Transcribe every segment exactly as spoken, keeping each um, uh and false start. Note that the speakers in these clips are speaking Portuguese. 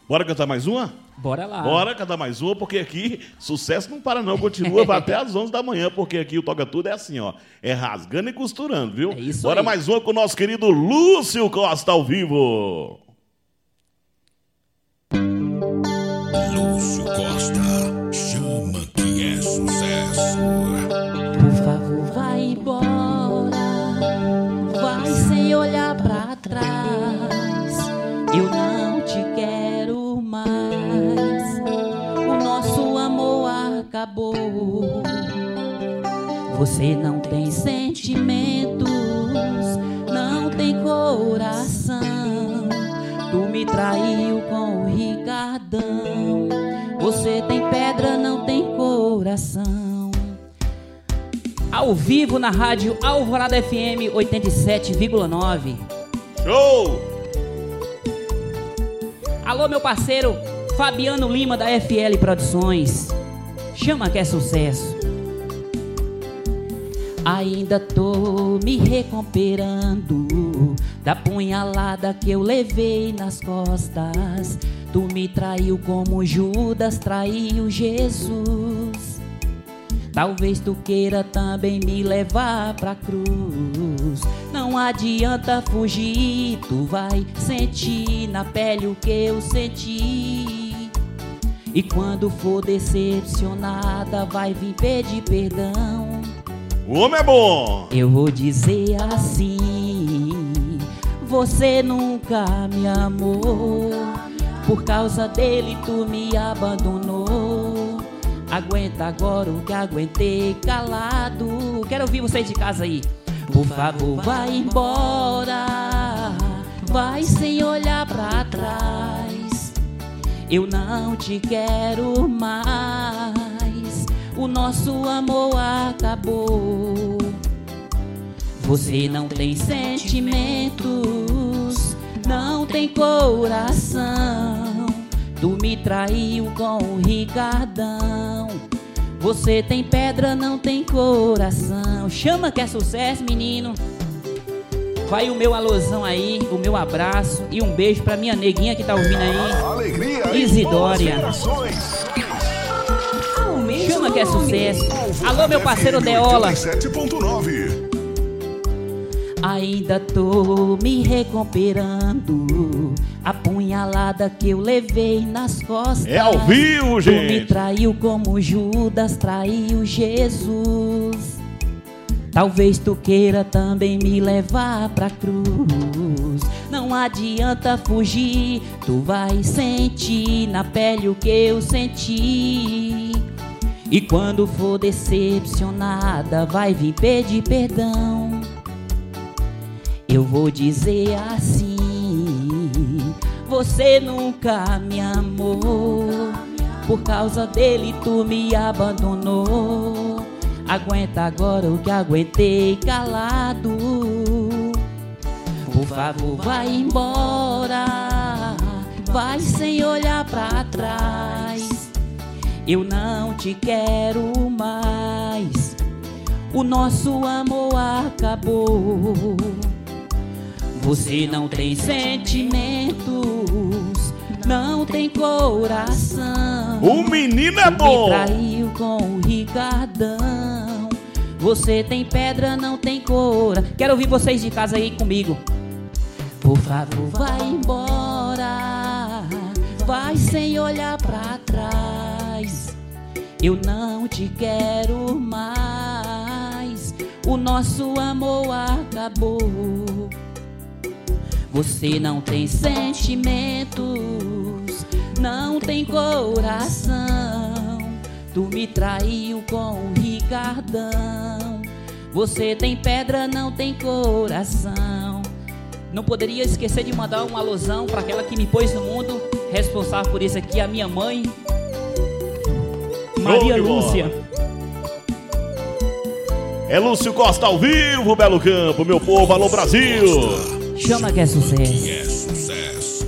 Bora cantar mais uma? Bora lá. Bora cantar mais uma, porque aqui sucesso não para não, continua, vai até às onze da manhã, porque aqui o Toca Tudo é assim, ó, é rasgando e costurando, viu? É isso. Bora aí. mais uma com o nosso querido Lúcio Costa ao vivo. Lúcio Costa, chama que é sucesso. Por favor, vai embora, vai sem olhar pra trás. Eu não te quero mais, o nosso amor acabou. Você não tem sentimentos, não tem coração. Tu me traiu com o Ricardão. Você tem pedra, não tem coração. Ao vivo na rádio Alvorada F M oitenta e sete vírgula nove. Show! Alô, meu parceiro Fabiano Lima da F L Produções. Chama que é sucesso. Ainda tô me recuperando da punhalada que eu levei nas costas. Tu me traiu como Judas traiu Jesus. Talvez tu queira também me levar pra cruz. Não adianta fugir, tu vai sentir na pele o que eu senti. E quando for decepcionada, vai vir pedir perdão. O homem é bom! Eu vou dizer assim: você nunca me amou. Por causa dele tu me abandonou. Aguenta agora o que aguentei calado. Quero ouvir vocês de casa aí. Por favor, vai embora, vai sem olhar pra trás. Eu não te quero mais, o nosso amor acabou. Você não tem sentimentos, não tem coração. Tu me traiu com o Ricardão. Você tem pedra, não tem coração. Chama que é sucesso, menino. Vai o meu alôzão aí, o meu abraço e um beijo pra minha neguinha que tá ouvindo aí. Alegria Isidória. Chama que é sucesso. Alô, meu parceiro Deola. sete ponto nove. Ainda tô me recuperando a punhalada que eu levei nas costas. É ao vivo, Tu me gente! traiu como Judas traiu Jesus. Talvez tu queira também me levar pra cruz. Não adianta fugir, tu vai sentir na pele o que eu senti. E quando for decepcionada, vai vir pedir perdão. Eu vou dizer assim: você nunca me amou. Por causa dele tu me abandonou. Aguenta agora o que aguentei calado. Por favor, vai embora, vai sem olhar pra trás. Eu não te quero mais, o nosso amor acabou. Você não tem sentimentos, não tem coração. O menino é Me bom! traiu com o Ricardão. Você tem pedra, não tem cor. Quero ouvir vocês de casa aí comigo. Por favor, vai embora, vai sem olhar pra trás. Eu não te quero mais, o nosso amor acabou. Você não tem sentimentos, não tem coração. Tu me traiu com o Ricardão. Você tem pedra, não tem coração. Não poderia esquecer de mandar um alôzão pra aquela que me pôs no mundo. Responsável por isso aqui, a minha mãe, Maria Lúcia. É Lúcio Costa ao vivo, Belo Campo, meu povo, alô Brasil! Chama que é sucesso. É sucesso.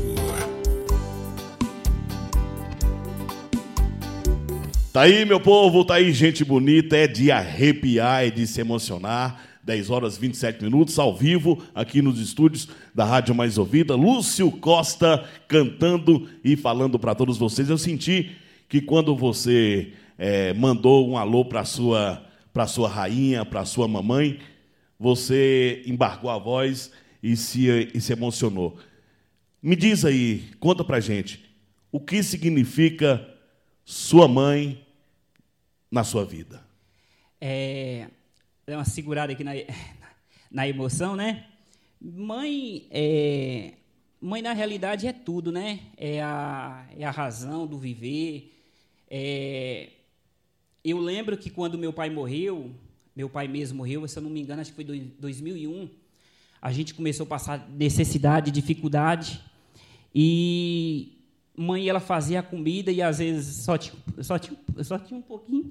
Tá aí, meu povo, tá aí gente bonita, é de arrepiar, é de se emocionar. dez horas e vinte e sete minutos, ao vivo, aqui nos estúdios da Rádio Mais Ouvida. Lúcio Costa cantando e falando para todos vocês. Eu senti que quando você é, mandou um alô para a sua, para sua rainha, para a sua mamãe, você embargou a voz e se, e se emocionou. Me diz aí, conta para a gente, o que significa sua mãe na sua vida? É, é uma segurada aqui na, na emoção, né? Mãe, é, mãe, na realidade, é tudo, né? É a, é a razão do viver. É, eu lembro que quando meu pai morreu, meu pai mesmo morreu, se eu não me engano, acho que foi em dois mil e um, a gente começou a passar necessidade, dificuldade, e mãe, ela fazia a comida e, às vezes, só tinha, só tinha, só tinha um pouquinho.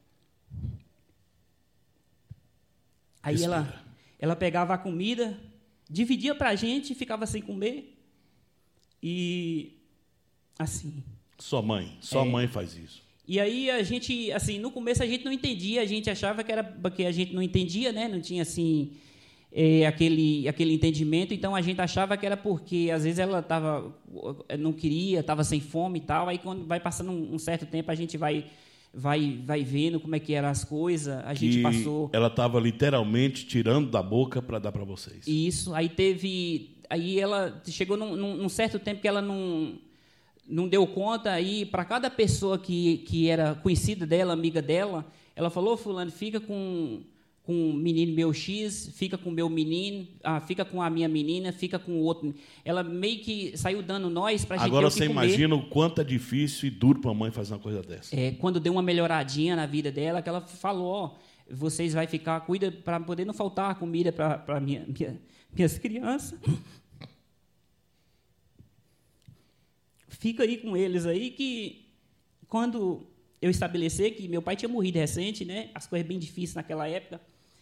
Aí ela, ela pegava a comida, dividia para a gente e ficava sem comer. E, assim... Sua mãe, sua é, mãe faz isso. E aí, a gente, assim, no começo a gente não entendia, a gente achava que era porque a gente não entendia, né? Não tinha, assim... É, aquele, aquele entendimento, então a gente achava que era porque, às vezes, ela tava, não queria, estava sem fome e tal, aí quando vai passando um, um certo tempo, a gente vai, vai, vai vendo como é que eram as coisas, a que gente passou... Ela estava literalmente tirando da boca para dar para vocês. Isso, aí teve... Aí ela chegou num, num, num certo tempo que ela não, não deu conta, aí para cada pessoa que, que era conhecida dela, amiga dela, ela falou, fulano, fica com... com o menino meu X, fica com o meu menino, ah, fica com a minha menina, fica com o outro. Ela meio que saiu dando nós para a gente Agora ter o que você comer. imagina o quanto é difícil e duro para a mãe fazer uma coisa dessa. É, quando deu uma melhoradinha na vida dela, que ela falou, ó, vocês vai ficar, cuida para poder não faltar comida para minha, minha, minhas crianças. Fica aí com eles aí, que quando eu estabelecer que meu pai tinha morrido recente, né, as coisas bem difíceis naquela época,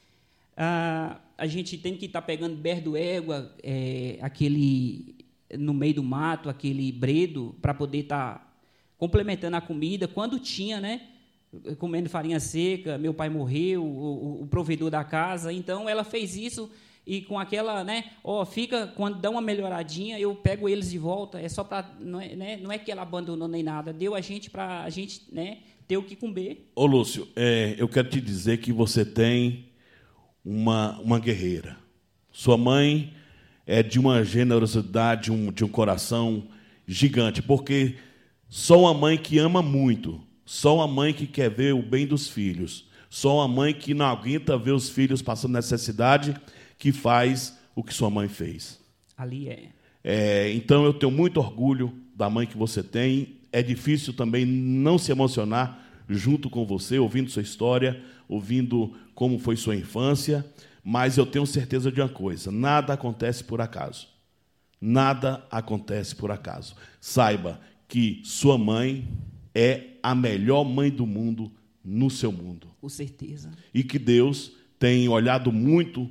Ah, a gente tem que estar tá pegando berdo égua, é, aquele no meio do mato, aquele bredo, para poder estar tá complementando a comida. Quando tinha, né, comendo farinha seca, meu pai morreu, o, o provedor da casa, então ela fez isso e com aquela, né, ó, fica, quando dá uma melhoradinha, eu pego eles de volta, é só para, não é, né, não é que ela abandonou nem nada, deu a gente para a gente, né, ter o que comer. Ô, Lúcio, é, eu quero te dizer que você tem Uma, uma guerreira. Sua mãe é de uma generosidade, um, de um coração gigante, porque só uma mãe que ama muito, só uma mãe que quer ver o bem dos filhos, só uma mãe que não aguenta ver os filhos passando necessidade, que faz o que sua mãe fez. Ali é. É, então, eu tenho muito orgulho da mãe que você tem. É difícil também não se emocionar junto com você, ouvindo sua história, ouvindo como foi sua infância, mas eu tenho certeza de uma coisa, nada acontece por acaso. Nada acontece por acaso. Saiba que sua mãe é a melhor mãe do mundo no seu mundo. Com certeza. E que Deus tem olhado muito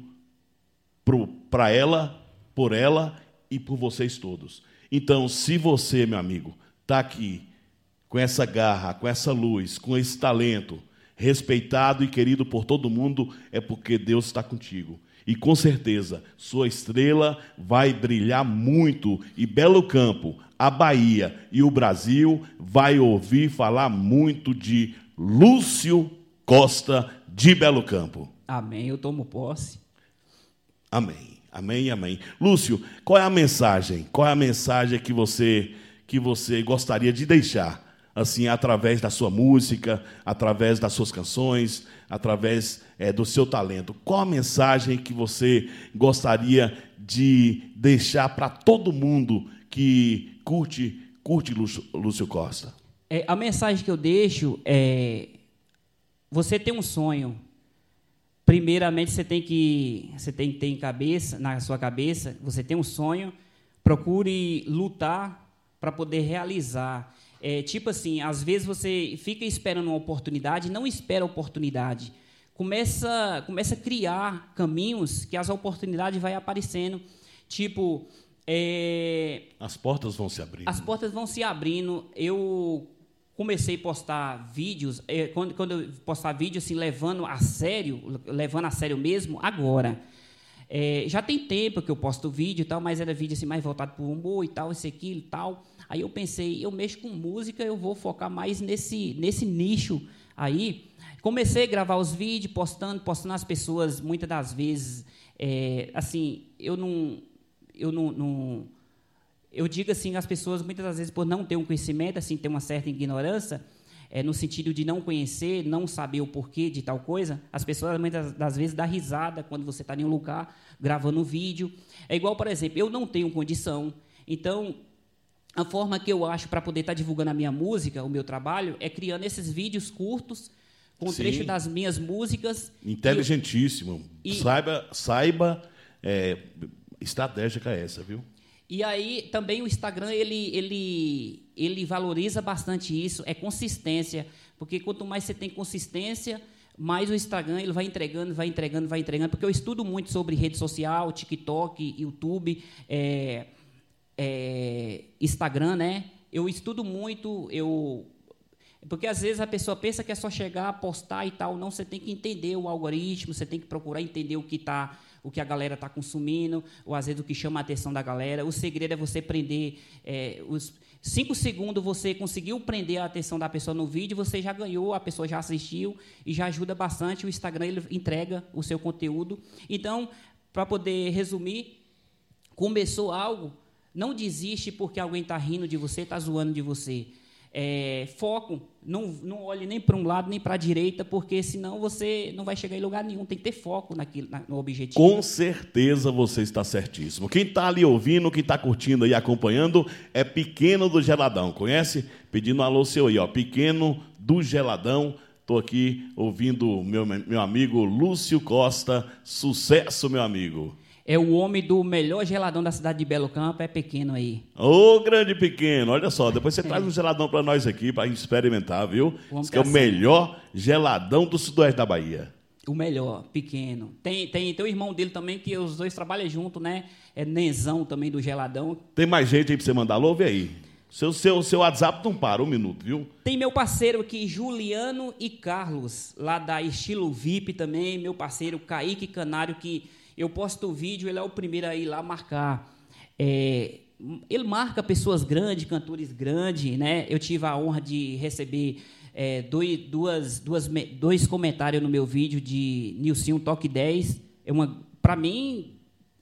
para ela, por ela e por vocês todos. Então, se você, meu amigo, está aqui com essa garra, com essa luz, com esse talento, respeitado e querido por todo mundo, é porque Deus está contigo. E, com certeza, sua estrela vai brilhar muito. E Belo Campo, a Bahia e o Brasil vai ouvir falar muito de Lúcio Costa de Belo Campo. Amém, eu tomo posse. Amém, amém, amém. Lúcio, qual é a mensagem? Qual é a mensagem que você, que você gostaria de deixar? Assim, através da sua música, através das suas canções, através é, do seu talento. Qual a mensagem que você gostaria de deixar para todo mundo que curte, curte Lúcio, Lúcio Costa? É, a mensagem que eu deixo é: você tem um sonho. Primeiramente, você tem que, você tem que ter em cabeça, na sua cabeça, você tem um sonho, procure lutar para poder realizar. É, tipo assim, às vezes você fica esperando uma oportunidade, não espera a oportunidade. Começa, começa a criar caminhos que as oportunidades vão aparecendo. Tipo... É, as portas vão se abrindo. As portas vão se abrindo. Eu, comecei a postar vídeos, é, quando, quando eu postar vídeo assim, levando a sério, levando a sério mesmo, agora. É, já tem tempo que eu posto vídeo e tal, mas era vídeo assim, mais voltado para o humor e tal, isso, aquilo e tal. Aí eu pensei, eu mexo com música, eu vou focar mais nesse, nesse nicho aí. Comecei a gravar os vídeos, postando, postando as pessoas, muitas das vezes, é, assim, eu não... Eu não, não eu digo assim, as pessoas, muitas das vezes, por não ter um conhecimento, assim, ter uma certa ignorância, é, no sentido de não conhecer, não saber o porquê de tal coisa, as pessoas, muitas das vezes, dão risada quando você está em um lugar gravando um vídeo. É igual, por exemplo, eu não tenho condição, então, a forma que eu acho para poder estar tá divulgando a minha música, o meu trabalho, é criando esses vídeos curtos, com Sim. trecho das minhas músicas. Inteligentíssimo. E, saiba, saiba é, estratégica é essa, viu? E aí, também, o Instagram, ele, ele, ele valoriza bastante isso, é consistência, porque quanto mais você tem consistência, mais o Instagram ele vai entregando, vai entregando, vai entregando, porque eu estudo muito sobre rede social, TikTok, YouTube, é, é, Instagram, né? Eu estudo muito, eu... Porque, às vezes, a pessoa pensa que é só chegar, postar e tal. Não, você tem que entender o algoritmo, você tem que procurar entender o que, tá, o que a galera está consumindo, ou, às vezes, o que chama a atenção da galera. O segredo é você prender... É, os cinco segundos você conseguiu prender a atenção da pessoa no vídeo, você já ganhou, a pessoa já assistiu e já ajuda bastante. O Instagram ele entrega o seu conteúdo. Então, para poder resumir, começou algo, não desiste porque alguém está rindo de você, está zoando de você. É, foco, não, não olhe nem para um lado nem para a direita, porque senão você não vai chegar em lugar nenhum. Tem que ter foco naquilo, na, no objetivo. Com certeza você está certíssimo. Quem está ali ouvindo, quem está curtindo e acompanhando é Pequeno do Geladão. Conhece? Pedindo um alô seu aí, ó. Pequeno do Geladão. Estou aqui ouvindo meu, meu amigo Lúcio Costa. Sucesso, meu amigo. É o homem do melhor geladão da cidade de Belo Campo, é Pequeno aí. Ô, grande Pequeno, olha só, depois você é. traz um geladão para nós aqui, para experimentar, viu? Diz que é o melhor geladão do sudoeste da Bahia. O melhor, Pequeno. Tem, tem, tem o irmão dele também, que os dois trabalham junto, né? É Nenzão também do geladão. Tem mais gente aí para você mandar alô? Vê aí. Seu, seu, seu WhatsApp não para, um minuto, viu? Tem meu parceiro aqui, Juliano e Carlos, lá da Estilo V I P também, meu parceiro Kaique Canário, que... Eu posto o vídeo, ele é o primeiro a ir lá marcar. É, ele marca pessoas grandes, cantores grandes, né? Eu tive a honra de receber é, dois, duas, duas, dois comentários no meu vídeo de Nilcinho Toque dez. É para mim,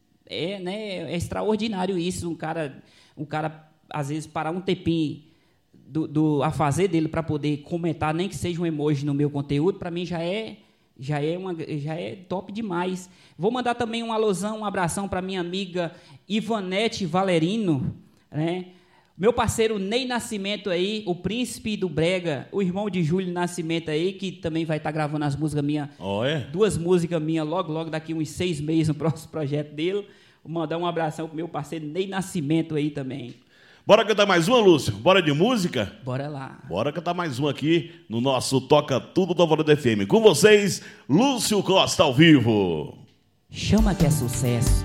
é, né, é extraordinário isso. Um cara, um cara, às vezes, parar um tempinho do, do, a fazer dele para poder comentar, nem que seja um emoji no meu conteúdo, para mim já é... Já é, uma, já é top demais. Vou mandar também um alusão, um abração para minha amiga Ivanete Valerino, né? Meu parceiro Ney Nascimento aí, o príncipe do Brega, o irmão de Júlio Nascimento aí, que também vai estar tá gravando as músicas minhas. Oh, é? Duas músicas minhas, logo, logo, daqui uns seis meses no próximo projeto dele. Vou mandar um abração pro meu parceiro Ney Nascimento aí também. Bora cantar mais uma, Lúcio? Bora de música? Bora lá. Bora cantar mais uma aqui no nosso Toca Tudo do Alvorada F M. Com vocês, Lúcio Costa ao vivo. Chama que é sucesso.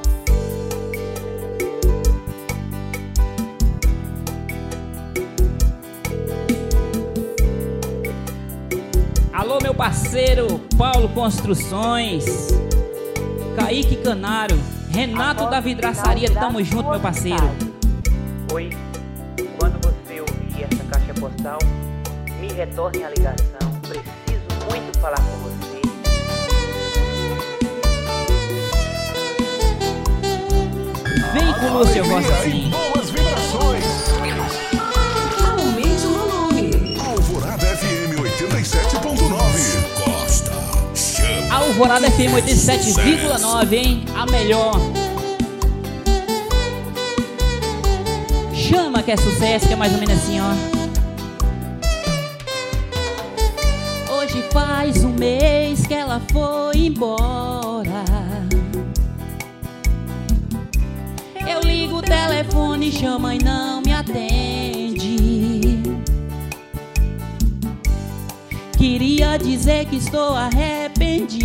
Alô, meu parceiro Paulo Construções, Kaique Canário, Renato da Vidraçaria, tamo junto, meu parceiro. Oi, quando você ouvir essa caixa postal, me retorne a ligação. Preciso muito falar com você. Vem com o Lúcio, eu gosto assim. Boas vibrações. Aumente o volume. Alvorada F M oitenta e sete ponto nove. Costa, chama. Alvorada F M oitenta e sete vírgula nove, hein? A melhor. Chama que é sucesso, que é mais ou menos assim, ó. Hoje faz um mês que ela foi embora. Eu ligo o telefone, chama e não me atende. Queria dizer que estou arrependido.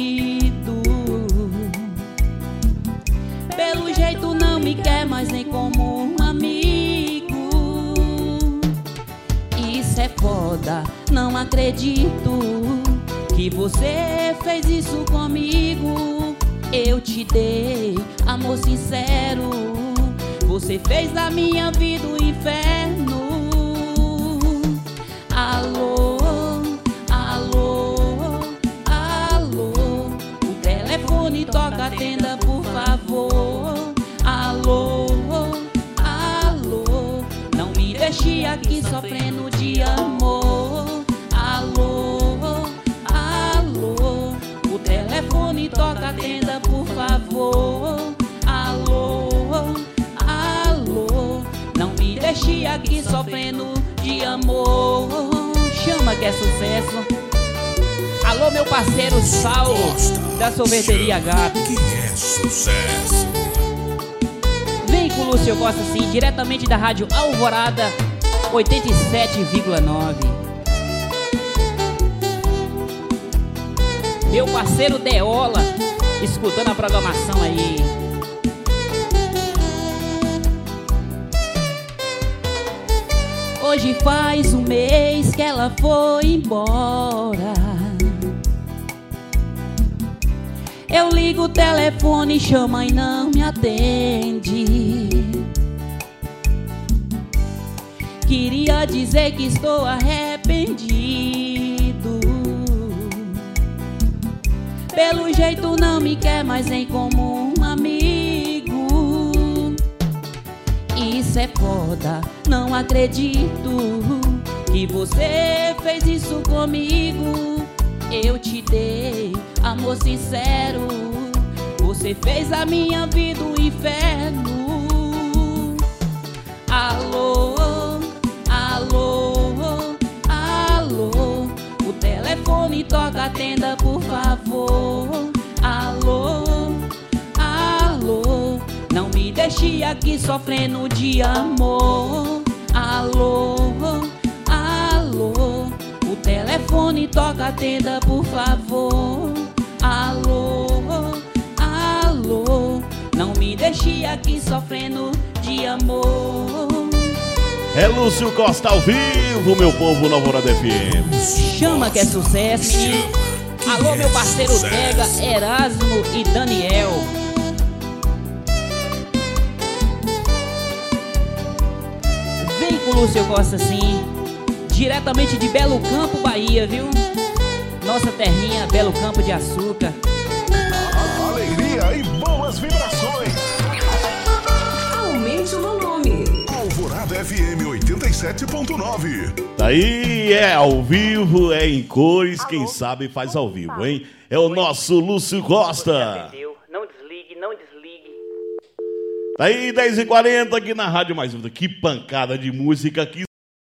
Pelo jeito não me quer mais nem como um amigo. Isso foda, não acredito que você fez isso comigo. Eu te dei amor sincero, você fez da minha vida um inferno. Alô, alô, alô, o telefone toca, atenda por favor. Alô, alô, não me deixe aqui sofrendo de amor. Alô, alô, o telefone toca, atenda por favor. Alô, alô, não me deixe aqui sofrendo de amor. Chama que é sucesso. Alô, meu parceiro Saulo, da sorveteria Gato. Que é sucesso. Vem com o Lúcio Costa, sim, diretamente da Rádio Alvorada oitenta e sete vírgula nove. Meu parceiro Deola, escutando a programação aí. Hoje faz um mês que ela foi embora. Eu ligo o telefone, chama e não me atende. Queria dizer que estou arrependido. Pelo jeito não me quer mais nem como um amigo. Isso é foda, não acredito que você fez isso comigo. Eu te dei amor sincero, você fez a minha vida um inferno. Alô, alô, alô, o telefone toca, atenda por favor. Alô, alô, não me deixe aqui sofrendo de amor. Alô, alô, o telefone toca, atenda por favor. Alô, alô, não me deixe aqui sofrendo de amor. É Lúcio Costa ao vivo, meu povo, na Alvorada F M. Chama que é sucesso, hein? Alô, meu parceiro Tega, Erasmo e Daniel. Vem com o Lúcio Costa, sim, diretamente de Belo Campo, Bahia, viu? Nossa terrinha, Belo Campo de Açúcar. Alegria e boas vibrações. Aumente o volume. Alvorada F M oitenta e sete ponto nove. Daí é ao vivo, é em cores, quem sabe faz ao vivo, hein? É o nosso Lúcio Costa. Não desligue, não desligue. Daí dez e quarenta aqui na Rádio Mais Vida. Que pancada de música aqui.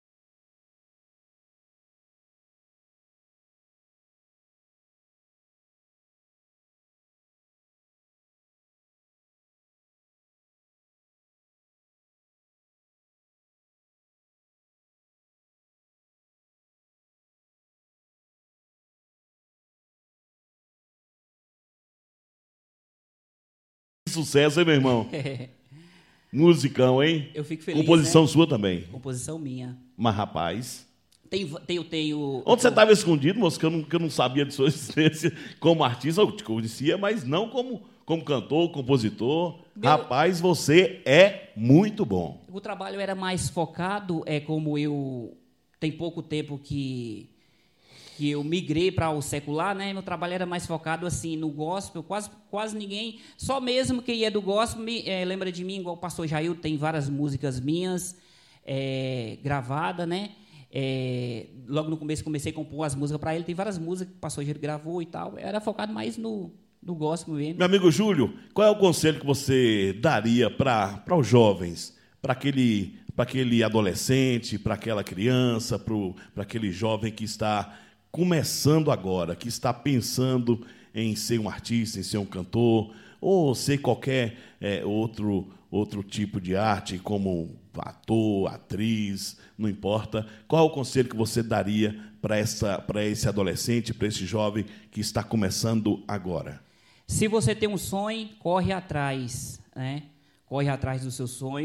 Sucesso, hein, meu irmão? Musicão, hein? Eu fico feliz. Composição, né? Sua também. Composição minha. Mas, rapaz... Tenho, tenho, tenho... Onde você estava escondido, moço? Que eu, não, que eu não sabia de sua existência como artista. Eu te conhecia, mas não como, como cantor, compositor. Meu... Rapaz, você é muito bom. O trabalho era mais focado, é como eu... Tem pouco tempo que... que eu migrei para o secular, né? Meu trabalho era mais focado assim no gospel, quase, quase ninguém, só mesmo quem é do gospel me, é, lembra de mim, igual o pastor Jair, tem várias músicas minhas é, gravadas, né? É, logo no começo comecei a compor as músicas para ele, tem várias músicas que o pastor Jair gravou e tal, era focado mais no, no gospel mesmo. Meu amigo Júlio, qual é o conselho que você daria para os jovens, para aquele, para aquele adolescente, para aquela criança, para aquele jovem que está começando agora, que está pensando em ser um artista, em ser um cantor, ou ser qualquer é, outro, outro tipo de arte, como ator, atriz, não importa. Qual é o conselho que você daria para essa, para esse adolescente, para esse jovem que está começando agora? Se você tem um sonho, corre atrás, né? Corre atrás do seu sonho.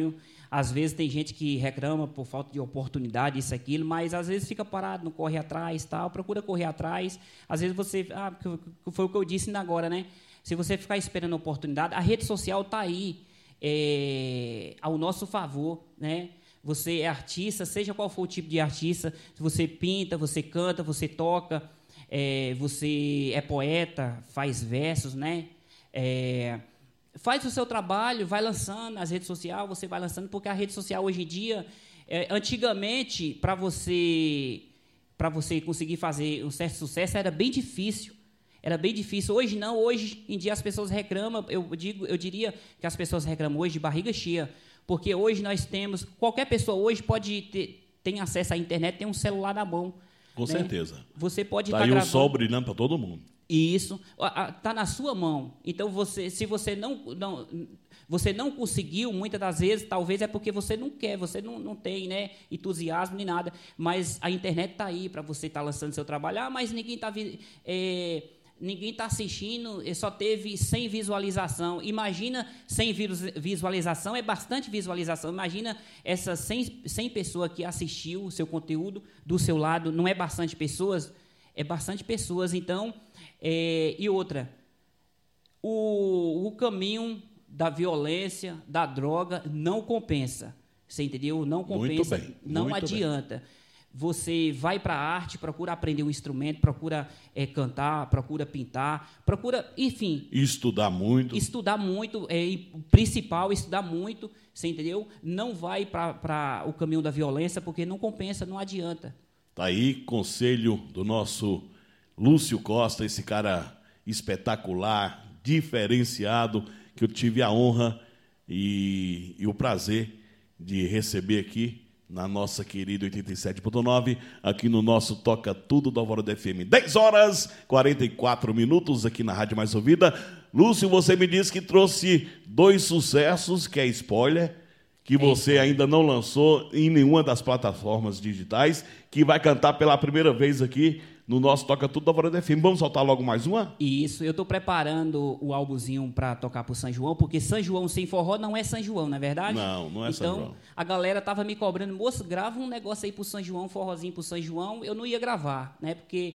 Às vezes tem gente que reclama por falta de oportunidade, isso, aquilo, mas às vezes fica parado, não corre atrás, tal, procura correr atrás. Às vezes você... Ah, foi o que eu disse ainda agora, né? Se você ficar esperando a oportunidade, a rede social está aí é, ao nosso favor, né? Você é artista, seja qual for o tipo de artista, você pinta, você canta, você toca, é, você é poeta, faz versos, né? É, faz o seu trabalho, vai lançando nas redes sociais, você vai lançando, porque a rede social hoje em dia, é, antigamente, para você, para você conseguir fazer um certo sucesso, era bem difícil. Era bem difícil. Hoje não, hoje em dia as pessoas reclamam, eu, digo, eu diria que as pessoas reclamam hoje de barriga cheia, porque hoje nós temos, qualquer pessoa hoje pode ter tem acesso à internet, tem um celular na mão. Com né? certeza. Você pode estar tá aí gravando. o sol brilhando para todo mundo. Isso. Está na sua mão. Então, você, se você não, não, você não conseguiu, muitas das vezes, talvez é porque você não quer, você não, não tem né, entusiasmo nem nada, mas a internet está aí para você estar tá lançando seu trabalho. Ah, mas ninguém está... É, ninguém está assistindo, só teve cem visualização. Imagina cem visualização, é bastante visualização. Imagina essas cem, cem pessoas que assistiu o seu conteúdo do seu lado, não é bastante pessoas? É bastante pessoas. Então, é, e outra, o, o caminho da violência, da droga, não compensa. Você entendeu? Não compensa, muito bem, não muito adianta. Bem. Você vai para a arte, procura aprender um instrumento, procura é, cantar, procura pintar, procura, enfim... Estudar muito. Estudar muito, é, principal, estudar muito, você entendeu? Não vai para o caminho da violência, porque não compensa, não adianta. Tá aí, conselho do nosso Lúcio Costa, esse cara espetacular, diferenciado, que eu tive a honra e, e o prazer de receber aqui, na nossa querida oitenta e sete ponto nove, aqui no nosso Toca Tudo do Alvorada F M. dez horas e quarenta e quatro minutos aqui na Rádio Mais Ouvida. Lúcio, você me disse que trouxe dois sucessos, que é spoiler, que você ainda não lançou em nenhuma das plataformas digitais, que vai cantar pela primeira vez aqui no nosso Toca Tudo do Alvorada F M. Vamos soltar logo mais uma? Isso, eu estou preparando o álbumzinho para tocar para o São João, porque São João sem forró não é São João, não é verdade? Não, não é então, São João. Então, a galera estava me cobrando, moço, grava um negócio aí para o São João, um forrozinho para o São João. Eu não ia gravar, né? Porque